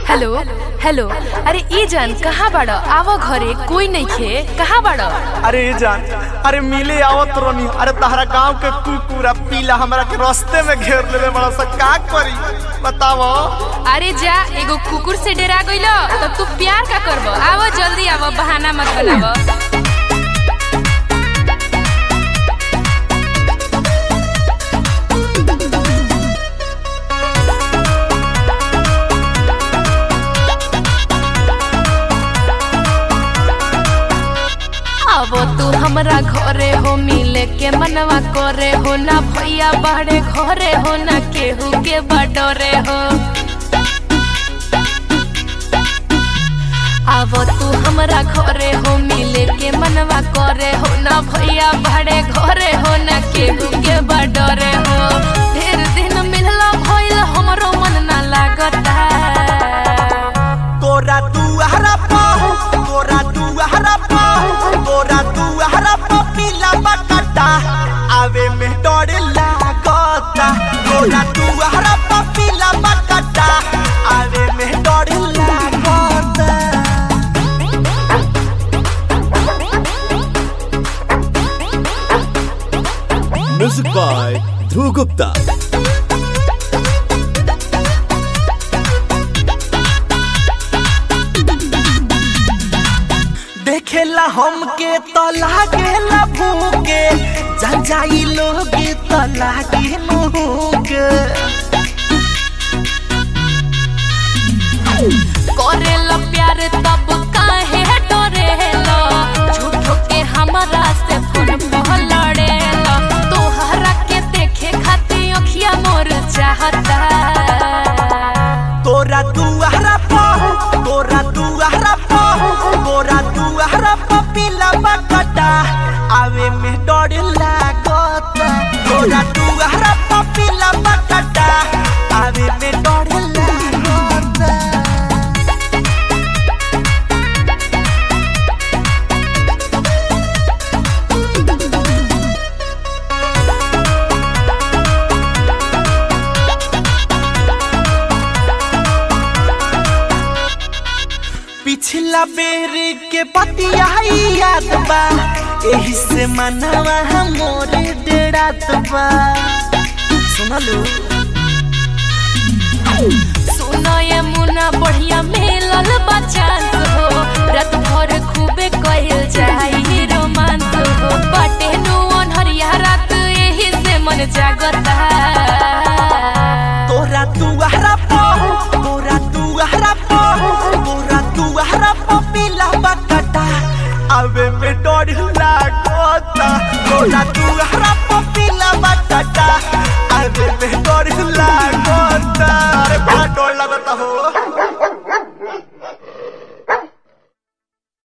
Hello hello. अरे ई जान कहाँ बाड़? आवो घरे, कोई नहीं खे। कहाँ बाड़? अरे जान, अरे मिले आवत रोनी। अरे तहरा गांव के कुकुरा पीला हमरा के रास्ते में घेर लेले बड़ा सा, का करी बतावो। अरे जा, एगो कुकुर से डरा गइलो तो तू प्यार का करबो? आवो जल्दी आवो, बहाना मत बनावो। अब तू हमरा घरे हो, मिले के मनवा करे हो ना। भैया बाहरे घरे हो ना, केहू के बडरे हो। अब तू हमरा घरे हो, मिले के मनवा करे हो ना। भैया बाहरे घरे हो ना, केहू के बडरे हो। ढेर दिन मिलला भइल, हमरो मन ना लागता। तोरा दुआरा पर, तोरा दुआरा पर, तोरा दुआरा पर पीला बकटा आवे में डर लागता। तोरा दुआरा पर पीला बकटा आवे में डर लागता। Music by Dhruv Gupta. देखेला हमके तो लागेला भूखे, जान जाई लोग तो लागे मुके। करेला प्यार तब काहे डरेला? झूठो के हमरा से फोन पर लड़ेला। तोहरा के देखे खातिर अखिया मोर चाहता। तोरा दुआरा पर, तोरा दुआरा पर, तोरा दुआरा पर पीला बकटा आवे में डर लागता। तोरा दुआरा पर पीला बकटा आवे में डर लागता। पिछला बेर के पतिया याद बा, एही से मनवा मोरे डेरात बा। सुनलो सुनो ये मुना, बढ़िया मिलल बा चांस हो। रात भर खूबे कइल जाई रोमांस हो। बाटे नु अनहरिया रात, एही से मन जागता। तोरा दुआरा पर, तोरा दुआरा पर, तोरा दुआरा पर पीला बकटा आवे में डर लागता। तोरा दुआरा पर पीला बकटा आवे में डर लागता। अरे बड़ा डर लगता हो।